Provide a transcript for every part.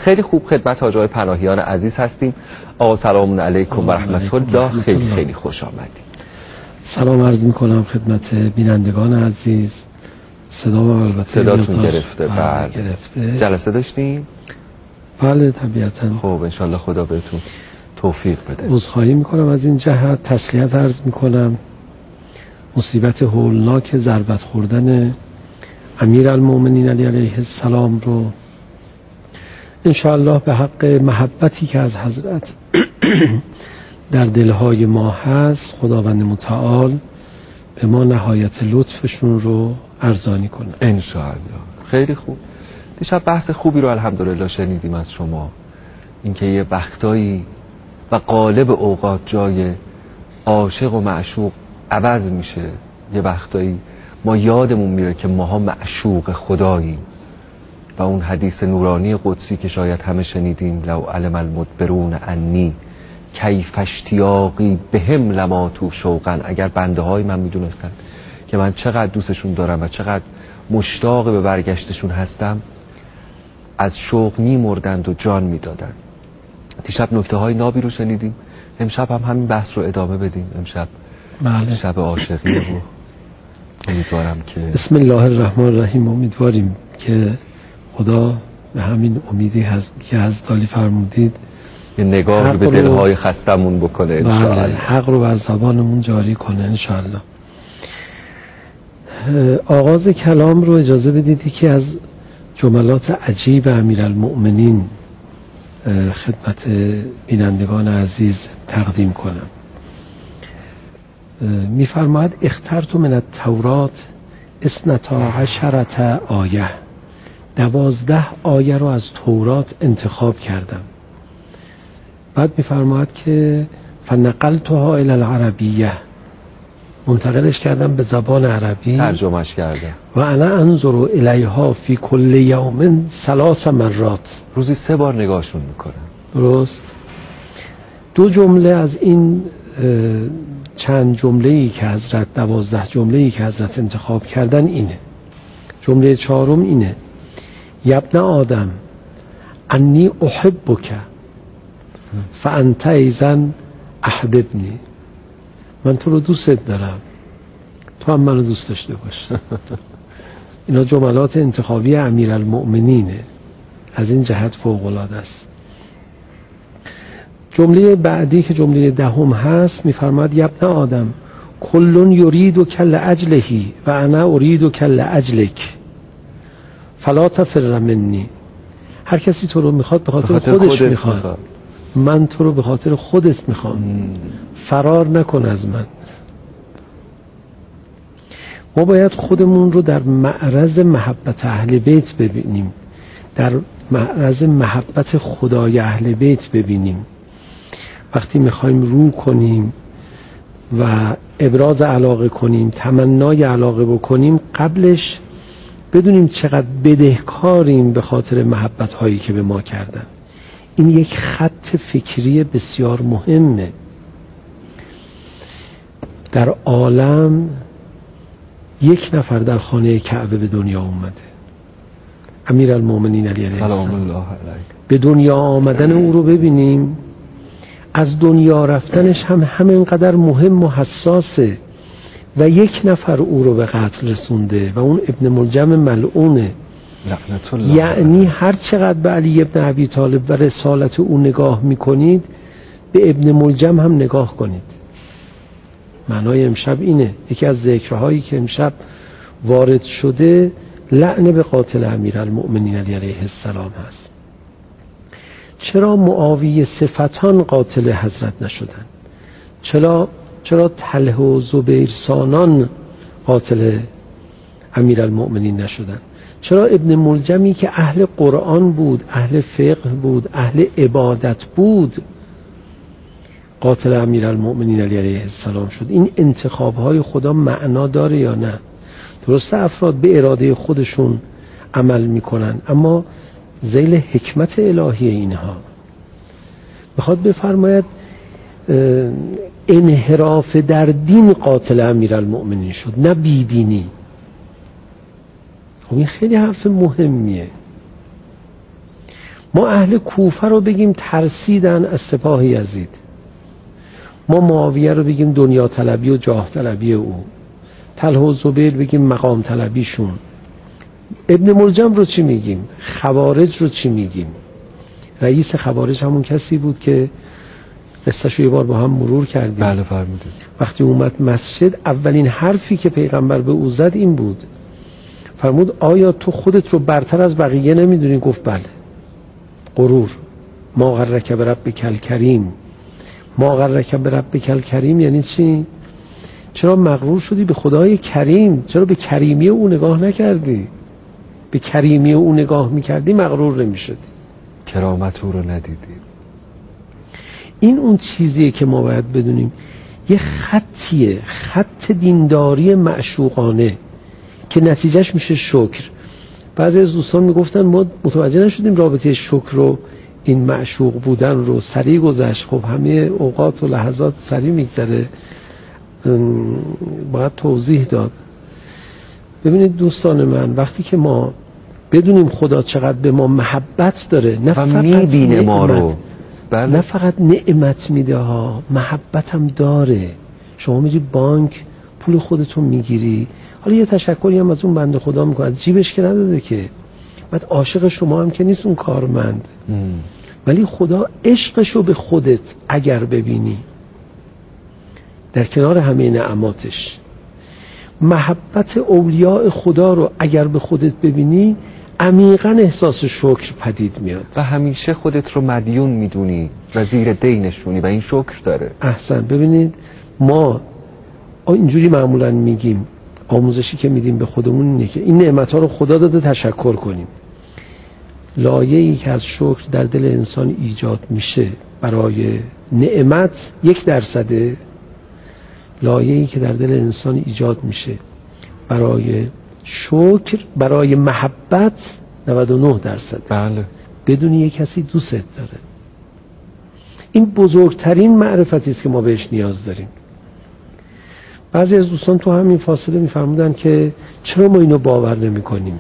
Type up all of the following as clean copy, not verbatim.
خیلی خوب، خدمت حاج آقای پناهیان عزیز هستیم. آقا سلام علیکم و رحمت الله، خیلی خیلی خوش آمدید. سلام عرض میکنم خدمت بینندگان عزیز. صداتون گرفته. بله. جلسه داشتیم؟ بله طبیعتا. خب انشالله خدا بهتون توفیق بده. عذرخواهی میکنم از این جهت، تسلیت عرض میکنم. مصیبت هولناک ضربت خوردن امیرالمومنین علی علیه السلام رو انشاءالله به حق محبتی که از حضرت در دلهای ما هست، خداوند متعال به ما نهایت لطفشون رو ارزانی کنه انشاءالله. خیلی خوب. دیشب بحث خوبی رو الحمدلله شنیدیم از شما، اینکه یه وقتایی و غالب اوقات جای عاشق و معشوق عوض میشه. یه وقتایی ما یادمون میره که ماها معشوق خداییم و اون حدیث نورانی قدسی که شاید همه شنیدیم، لو علم المدبرون انی کیف اشتیاقی بهم لماتوا شوقا، اگر بنده های من میدونستن که من چقدر دوستشون دارم و چقدر مشتاق به برگشتشون هستم، از شوق میمردند و جان میدادند. دیشب نکته های نابی رو شنیدیم. امشب هم همین بحث رو ادامه بدیم. امشب بله. شب عاشقیه و امیدوارم که بسم الله الرحمن الرحیم. امیدواریم که خدا به همین امیدی که از دالی فرمودید یه نگاهی به دلهای خستمون بکنه انشاءالله. بله، حق رو بر زبانمون جاری کنه انشاءالله. آغاز کلام رو اجازه بدید که از جملات عجیب امیرالمؤمنین خدمت بینندگان عزیز تقدیم کنم. می‌فرماید اخترت من التورات 12 آیه، 12 آیه رو از تورات انتخاب کردم. بعد می‌فرماید که فنقلتها الی العربیه، منتقلش کردم به زبان عربی، ترجمهش کردم و انا انظر الیها فی کل یوم 3 مرات، روزی 3 بار نگاهشون میکنم. درست. 2 جمله از این چند جمله‌ای که حضرت 12 جمله‌ای که حضرت انتخاب کردن اینه. جمله 4 اینه: یبن آدم انی احبک فانت ایضا احببنی، من تو رو دوست دارم، تو هم منو دوست داشته باش. اینا جملات انتخابی امیرالمؤمنینه، از این جهت فوق‌العاده است. جمله بعدی که جمله 10 هست میفرماد یبن آدم کل یرید کل اجلهی و انا ارید کل اجلک فلا تفر منی، هر کسی تو رو میخواد به خاطر خودش میخواد، من تو رو به خاطر خودت میخوام، فرار نکن از من. ما باید خودمون رو در معرض محبت اهل بیت ببینیم، در معرض محبت خدای اهل بیت ببینیم. وقتی میخوایم رو کنیم و ابراز علاقه کنیم، تمنای علاقه بکنیم، قبلش بدونیم چقدر بدهکاریم به خاطر محبت هایی که به ما کردن. این یک خط فکری بسیار مهمه. در عالم 1 نفر در خانه کعبه به دنیا اومده، امیرالمومنین علی علیه السلام. به دنیا آمدن او رو ببینیم، از دنیا رفتنش هم همینقدر مهم و حساسه و 1 نفر او رو به قتل رسونده و اون ابن ملجم ملعونه. یعنی هر چقدر به علی ابن ابی طالب و رسالت او نگاه میکنید، به ابن ملجم هم نگاه کنید. معنای امشب اینه، یکی از ذکرهایی که امشب وارد شده لعنه به قاتل امیرالمؤمنین علی علیه السلام هست. چرا معاویه صفتان قاتل حضرت نشدن؟ چرا طلحه و زبیر سانان قاتل امیرالمؤمنین نشدن؟ چرا ابن ملجمی که اهل قرآن بود، اهل فقه بود، اهل عبادت بود، قاتل امیرالمؤمنین علی علیه السلام شد؟ این انتخاب‌های خدا معنا داره یا نه؟ درسته افراد به اراده خودشون عمل میکنن، اما ذیل حکمت الهی اینها. میخواد بفرماید انحراف در دین قاتل امیرالمؤمنین شد، نه بیدینی. خب این خیلی حرف مهمیه. ما اهل کوفه رو بگیم ترسیدن از سپاه یزید، ما معاویه رو بگیم دنیا طلبی و جاه طلبی او، طلحه و زبیر بگیم مقام طلبیشون. ابن ملجم رو چی میگیم؟ خوارج رو چی میگیم؟ رئیس خوارج همون کسی بود که قصه‌شو یه بار با هم مرور کردیم. بله فرمودید. وقتی اومد مسجد اولین حرفی که پیغمبر به او زد این بود، فرمود آیا تو خودت رو برتر از بقیه نمیدونی؟ گفت بله. غرور. ما غرک بربک الکریم. ما غرک بربک الکریم یعنی چی؟ چرا مغرور شدی به خدای کریم؟ چرا به کریمی او نگاه نکردی؟ به کریمی او نگاه میکردی مغرور نمیشدی، کرامت او رو ندیدی. این اون چیزیه که ما باید بدونیم. یه خطیه، خط دینداری معشوقانه که نتیجهش میشه شکر. بعضی از دوستان میگفتن ما متوجه نشدیم رابطه شکر رو، این معشوق بودن رو سریع گذشت. خب همه اوقات و لحظات سریع میگذره، باید توضیح داد. ببینید دوستان من، وقتی که ما بدونیم خدا چقدر به ما محبت داره، نه فقط میبینه ما رو، بله. نه فقط نعمت میده ها، محبت هم داره. شما میری بانک پول خودتون میگیری، حالا یه تشکری هم از اون بنده خدا میکنه، جیبش که نداده که، بعد عاشق شما هم که نیست اون کارمند، ولی خدا عشقشو به خودت اگر ببینی در کنار همه نعماتش، محبت اولیاء خدا رو اگر به خودت ببینی، عمیقاً احساس شکر پدید میاد و همیشه خودت رو مدیون میدونی و زیر دینشونی و این شکر داره. احسن. ببینید ما اینجوری معمولاً میگیم، آموزشی که میدیم به خودمون اینه که این نعمت‌ها رو خدا داده تشکر کنیم. لایه‌ای که از شکر در دل انسان ایجاد میشه برای نعمت 1%، لایه‌ای که در دل انسان ایجاد میشه برای شکر، برای محبت 99%. بله. بدونی یک کسی دوست داره. این بزرگترین معرفتی است که ما بهش نیاز داریم. بعضی از دوستان تو همین فاصله میفرمودن که چرا ما اینو باور نمی کنیم.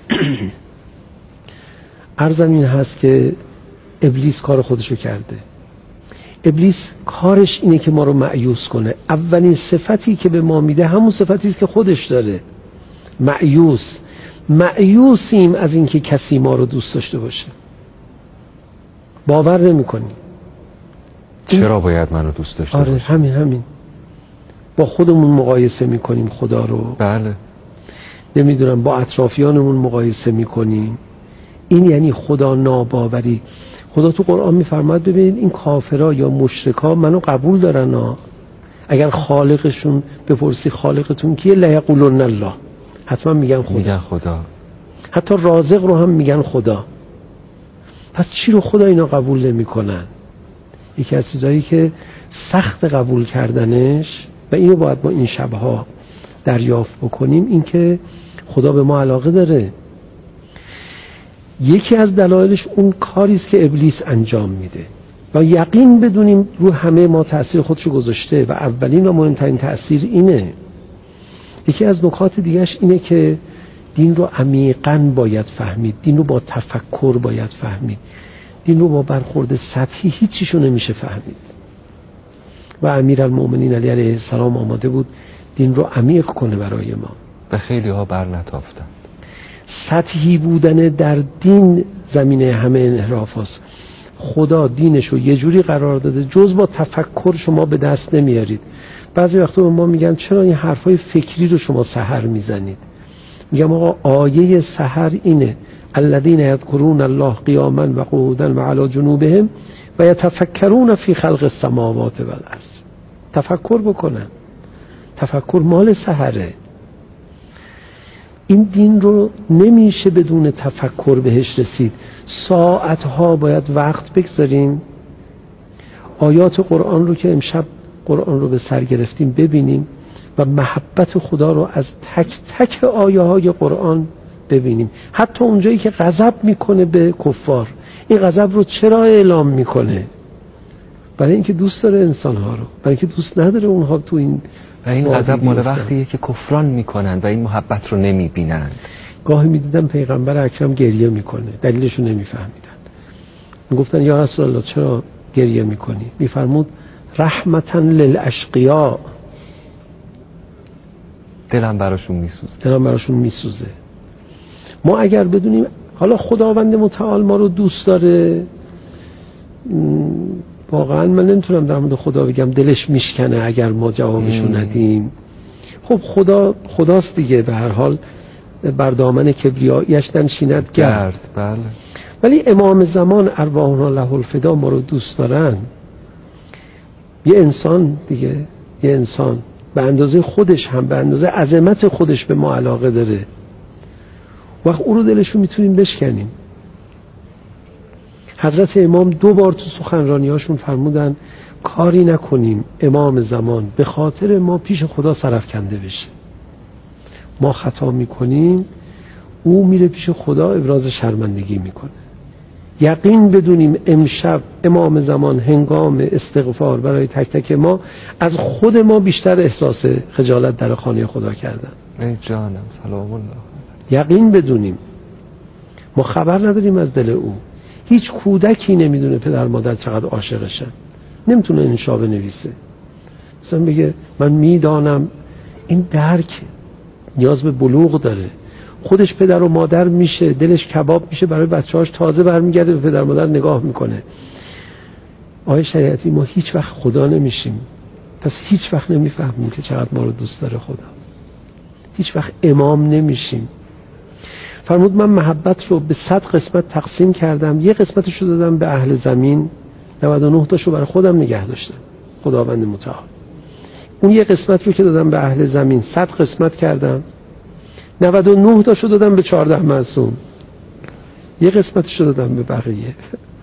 عرضم این هست که ابلیس کار خودشو کرده. ابلیس کارش اینه که ما رو مأیوس کنه. اولین صفتی که به ما میده همون صفتی است که خودش داره، مأیوسیم از اینکه کسی ما رو دوست داشته باشه. باور نمی کنیم. چرا باید منو دوست داشته باشه؟ همین با خودمون مقایسه میکنیم خدا رو. بله. نمیدونم با اطرافیانمون مقایسه میکنیم. این یعنی خدا ناباوری. خدا تو قرآن میفرماید ببینید این کافرها یا مشرکا منو قبول دارن ها. اگر خالقشون بپرسی خالقتون کیه، لا یقولون الله، حتما میگن خدا. حتی رازق رو هم میگن خدا. پس چی رو خدا اینا قبول نمیکنن؟ یکی از چیزایی که سخت قبول کردنش و اینو باید ما این شبها دریافت بکنیم، این که خدا به ما علاقه داره. یکی از دلایلش اون کاری است که ابلیس انجام میده و یقین بدونیم رو همه ما تأثیر خودشو گذاشته و اولین و مهمترین تأثیر اینه. یکی از نکات دیگهش اینه که دین رو عمیقاً باید فهمید، دین رو با تفکر باید فهمید، دین رو با برخورد سطحی هیچیشو نمیشه فهمید. و امیرالمؤمنین علی علیه السلام آماده بود دین رو عمیق کنه برای ما. به خیلی ها بر نتافتند. سطحی بودن در دین زمینه همه انحراف هست. خدا دینش رو یه جوری قرار داده جز با تفکر شما به دست نمیارید. بعضی وقتا به ما میگن چرا این حرفای فکری رو شما سحر میزنید؟ میگم آقا آیه سحر اینه الذین یذکرون الله قیاما و قعودا و علی جنوبهم و یتفکرون فی خلق السماوات و الارض. تفکر بکنن. تفکر مال سحره. این دین رو نمیشه بدون تفکر بهش رسید. ساعتها باید وقت بگذاریم آیات قرآن رو که امشب قرآن رو به سر گرفتیم ببینیم و محبت خدا رو از تک تک آیه های قرآن ببینیم. حتی اونجایی که غضب میکنه به کفار، این غضب رو چرا اعلام میکنه؟ برای اینکه دوست داره انسانها رو، برای اینکه دوست نداره اونها تو این و این غضب مال وقتیه که کفران میکنن و این محبت رو نمیبینن. گاهی میدیدم پیغمبر اکرم گریه میکنه، دلیلش رو نمیفهمیدن. میگفتن یا رسول الله چرا گریه میکنی؟ میفرمود رحمتا للاشقیاء، دلم براشون میسوزه. ما اگر بدونیم حالا خداوند متعال ما رو دوست داره، واقعا من نمیتونم در مورد خدا بگم دلش میشکنه اگر ما جوابشو ندیم. خب خداست دیگه، به هر حال بر دامن کبریاییش ننشیند گرد. بله. ولی امام زمان ارواحنا له الفدا ما رو دوست دارن. یه انسان دیگه، یه انسان به اندازه خودش هم به اندازه عظمت خودش به ما علاقه داره، وقت او رو دلش رو میتونیم بشکنیم. حضرت امام 2 بار تو سخنرانی‌هاشون فرمودن کاری نکنیم امام زمان به خاطر ما پیش خدا سرفکنده بشه. ما خطا میکنیم، او میره پیش خدا ابراز شرمندگی میکنه. یقین بدونیم امشب امام زمان هنگام استغفار برای تک تک ما از خود ما بیشتر احساس خجالت در خانه خدا کردن. ای جانم سلام الله. یقین بدونیم ما خبر نداریم از دل او. هیچ کودکی نمیدونه پدر مادر چقدر عاشقشن، نمیتونه انشا بنویسه، مثلا بگه من میدانم. این درک نیاز به بلوغ داره. خودش پدر و مادر میشه، دلش کباب میشه برای بچه‌هاش، تازه برمیگرده به پدر مادر نگاه میکنه. آقای شریعتی ما هیچ وقت خدا نمیشیم، پس هیچ وقت نمیفهمیم که چقدر ما رو دوست داره خدا. هیچ وقت امام نمیشیم. فرمود من محبت رو به 100 قسمت تقسیم کردم، یه قسمتش رو دادم به اهل زمین، 99 تاشو برای خودم نگه داشتم، خداوند متعال. اون یه قسمت رو که دادم به اهل زمین 100 قسمت کردم، 99 تاشو دادم به 14 معصوم، یه قسمتش رو دادم به بقیه.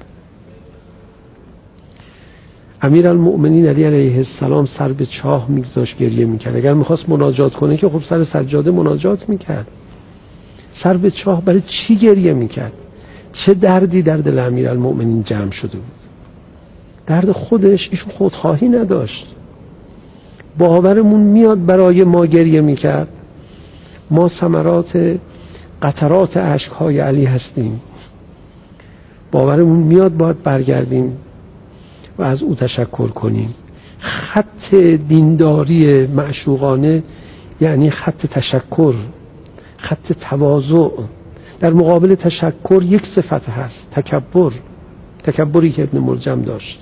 امیرالمؤمنین علی علیه السلام سر به چاه میگذاشت گریه میکرد. اگر میخواست مناجات کنه که خب سر سجاده مناجات میکرد. سر به چاه برای چی گریه میکرد؟ چه دردی در دل امیرالمؤمنین جمع شده بود؟ درد خودش، ایشون خودخواهی نداشت. باورمون میاد برای ما گریه میکرد. ما ثمرات قطرات اشکهای علی هستیم. باورمون میاد باید برگردیم و از او تشکر کنیم. خط دینداری معشوقانه یعنی خط تشکر، خط تواضع. در مقابل تشکر یک صفت هست، تکبری که ابن ملجم داشت.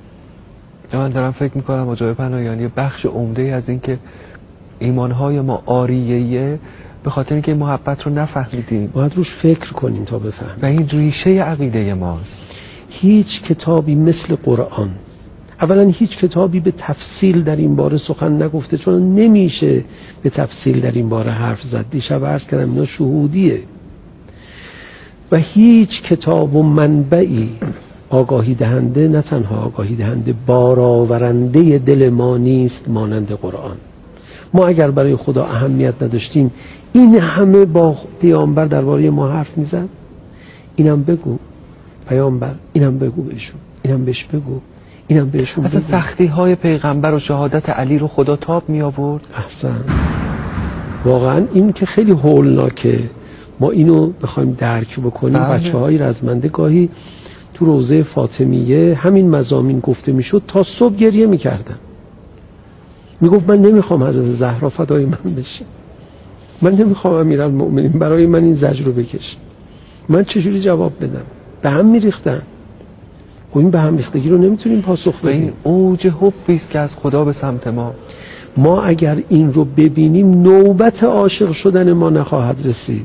من دارم فکر میکنم آقای پناهیانی بخش عمده از این که ایمانهای ما عاریه به خاطر اینکه محبت رو نفهمیدیم. باید روش فکر کنیم تا بفهمیم و این ریشه عقیده ماست. هیچ کتابی مثل قرآن، اولا هیچ کتابی به تفصیل در این باره سخن نگفته، چون نمیشه به تفصیل در این باره حرف زد. دیشب عرض کردم اینا شهودیه. و هیچ کتاب و منبعی آگاهی دهنده، نه تنها آگاهی دهنده، بارآورنده دل ما نیست مانند قرآن. ما اگر برای خدا اهمیت نداشتیم این همه با پیامبر درباره ما حرف میزد. اینم بگو پیامبر، اینم بگو بهشون، اینم بهش بگو، اینم بهشون بگو. اصلا سختی های پیغمبر و شهادت علی رو خدا تاب می آورد. احسن. واقعا این که خیلی هولناکه. ما اینو بخوایم درک بکنیم. بچه‌های رزمنده گاهی تو روضه فاطمیه همین مضامین گفته میشد تا صبح گریه میکردن. میگفت من نمیخوام حضرت زهرا فدای من بشه، من نمیخوام امیرالمؤمنین برای من این زجر رو بکشه. من چجوری جواب بدم؟ به هم میریختن. خب این به هم ریختگی رو نمیتونیم پاسخ بدیم. این اوج حبی است که از خدا به سمت ما اگر این رو ببینیم نوبت عاشق شدن ما نخواهد رسید.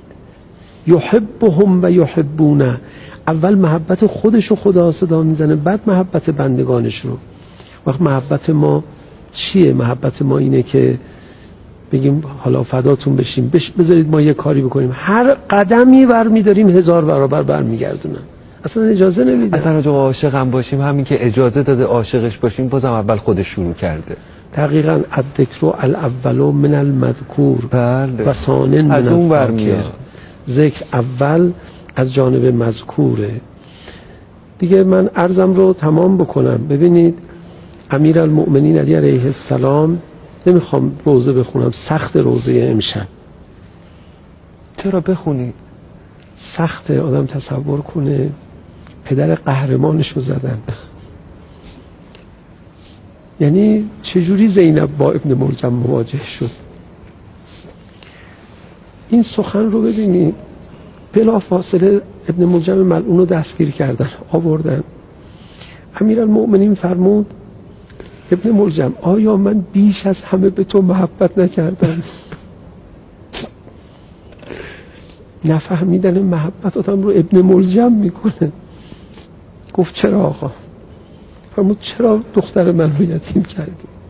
یحبهم و یحبونه. اول محبت خودش رو خدا صدا میزنه، بعد محبت بندگانش رو. وقت محبت ما چیه؟ محبت ما اینه که بگیم حالا فداتون بشیم، بذارید ما یه کاری بکنیم، هر قدمی برمیداریم 1000 برابر برمیگردونن. اصلا اجازه نمیده. اصلا جو عاشقم باشیم، همین که اجازه داده عاشقش باشیم بازم اول خودش شروع کرده. دقیقاً الذکر الاول من المذکور. بله. و ثانی من از اون برمیاد. ذکر اول از جانب مذکوره. دیگه من عرضم رو تمام بکنم. ببینید امیرالمؤمنین علی علیه السلام، نمیخوام روزه بخونم، سخت روزه امشب. چرا؟ بخونید. سخته. آدم تصور کنه پدر قهرمانش رو زدن. یعنی چجوری زینب با ابن ملجم مواجه شد؟ این سخن رو ببینید. بلا فاصله ابن ملجم ملعون رو دستگیر کردن، آوردن. امیرالمؤمنین فرمود ابن ملجم آیا من بیش از همه به تو محبت نکردم؟ نفهمیدن محبت آدم رو ابن ملجم میکنه. گفت چرا آقا؟ فرمود چرا دختر من رو یتیم کردی؟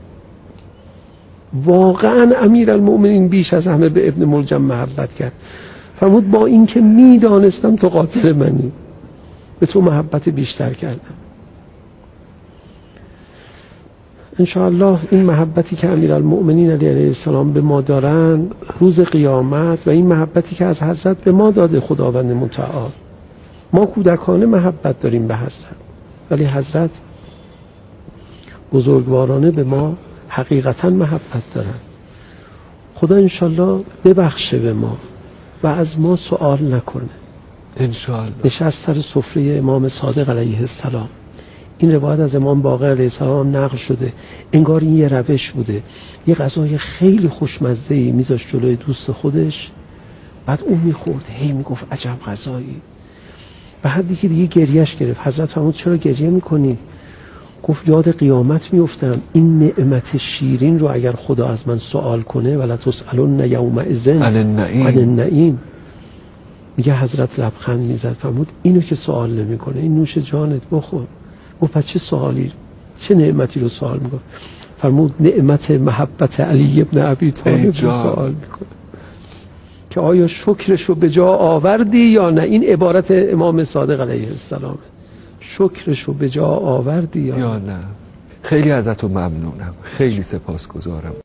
واقعا امیرالمؤمنین بیش از همه به ابن ملجم محبت کرد. فرمود با این که میدانستم تو قاتل منی به تو محبت بیشتر کردم. انشاءالله این محبتی که امیرالمؤمنین علیه السلام به ما دارن روز قیامت و این محبتی که از حضرت به ما داده خداوند متعال، ما کودکانه محبت داریم به حضرت، ولی حضرت بزرگوارانه به ما حقیقتا محبت دارن. خدا انشاءالله ببخشه به ما و از ما سوال نکنه. انشاءالله. نشست سر سفره امام صادق علیه السلام. این روایت از امام باقر علیه السلام نقل شده. انگار این یه روش بوده، یه غذای خیلی خوشمزه‌ای میذاشت جلوی دوست خودش، بعد اون میخورد، هی میگفت عجب غذایی. بعد دیگه گریهش گرفت. حضرت فرمود چرا گریه میکنی؟ گفت یاد قیامت میفتم، این نعمت شیرین رو اگر خدا از من سوال کنه ولا تسألن یومئذ عن النعیم. میگه حضرت لبخند میزد، فرمود اینو که سوال نمیکنه، این نوش جانت بخور. گفت پس چه سوالی، چه نعمتی رو سوال میکنه؟ فرمود نعمت محبت علی ابن ابی طالب رو سوال میکنه که آیا شکرش رو به جا آوردی یا نه. این عبارت امام صادق علیه السلام، شکرش رو به جا آوردی یا نه. خیلی ازتون ممنونم، خیلی سپاسگزارم.